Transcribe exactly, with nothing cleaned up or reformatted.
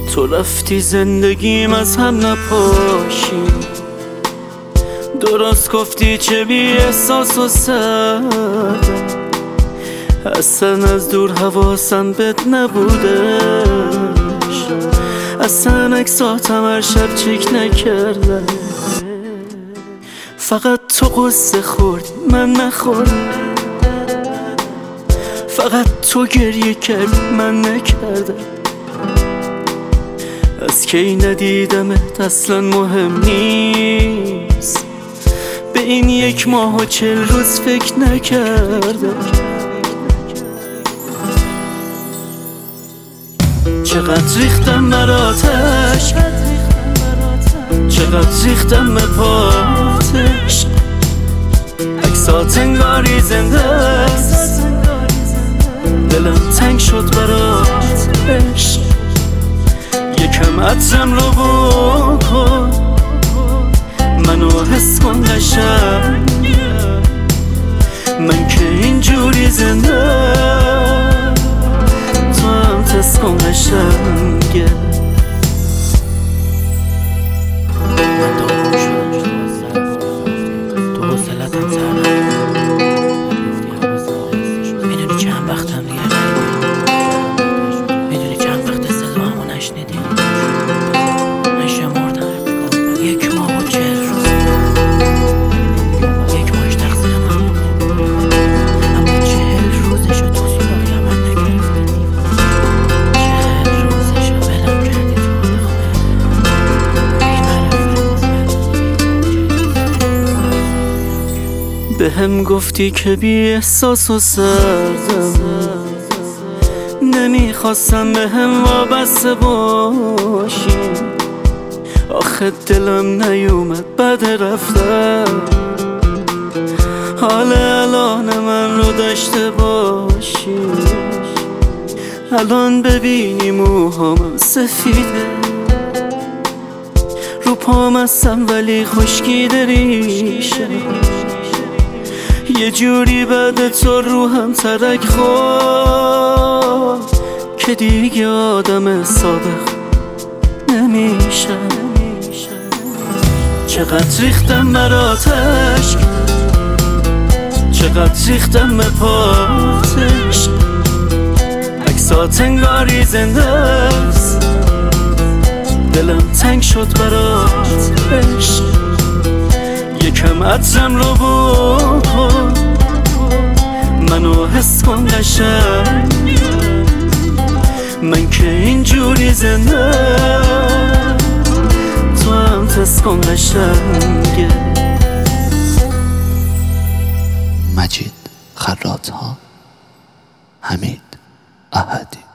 تو رفتی زندگیم از هم نپاشی، درست گفتی چه بی احساس و سردم، اصلا از دور حواسم بهت نبودش، اصلا اکساتم هر شب چک نکردم، فقط تو قصه خوردی من نخوردم، فقط تو گریه کردی من نکردم، از کی ندیدمت اصلا مهم نیست، به این یک ماه و چل روز فکر نکردم، چقدر ریختم برات عشق، چقدر ریختم به پاتش، عکسات انگاری زنده است، دلم تنگ شد برات عشق، یکم عطرم رو بکن منو حس کن قشنگ، من که اینجوری زنده تو هم تست کن قشنگه. من داغون شدم تو حوصلتم سر میدونی چند وقتم دیگه میدونی چند وقت صدامو نشنیدی، من شمردم یک ماه و چهل روز، یک ماهش تقصیر من بود، اما چهل روزشو تو سراغ من نگرفتی، چهل روزشو ولم کردی تو به هم گفتی که بی احساس و سردم، نمیخواستم به هم وابسته باشی، آخه دلم نیومد بعد رفتم، حال الان من رو داشته باشی، الان ببینی موهامم سفیده، رو پام هستم ولی خشکیده ریشه، یه جوری بعد تو روحم ترک خورد که دیگه آدم صادق نمیشه، چقدر ریختم برات عشق، چقدر ریختم به پاتش، عکسات انگاری زنده است، دلم تنگ شد برات عشق، یکم عطرم رو بکن منو حس کن قشنگ، من که اینجوری زنده تو هم تست کن قشنگه. مجید خراط‌ها، حمید احدی.